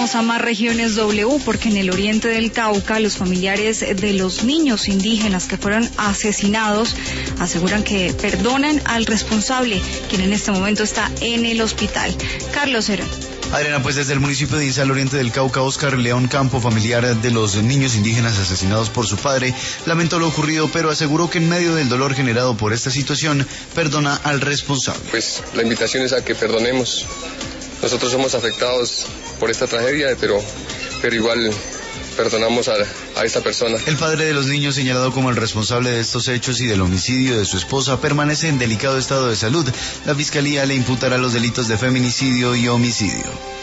Vamos a más regiones W, porque en el oriente del Cauca los familiares de los niños indígenas que fueron asesinados aseguran que perdonan al responsable, quien en este momento está en el hospital. Carlos Herón. Adriana, pues desde el municipio de Insa, al oriente del Cauca, Oscar León Campo, familiar de los niños indígenas asesinados por su padre, lamentó lo ocurrido, pero aseguró que en medio del dolor generado por esta situación, perdona al responsable. Pues la invitación es a que perdonemos. Nosotros somos afectados por esta tragedia, pero igual perdonamos a esta persona. El padre de los niños, señalado como el responsable de estos hechos y del homicidio de su esposa, permanece en delicado estado de salud. La fiscalía le imputará los delitos de feminicidio y homicidio.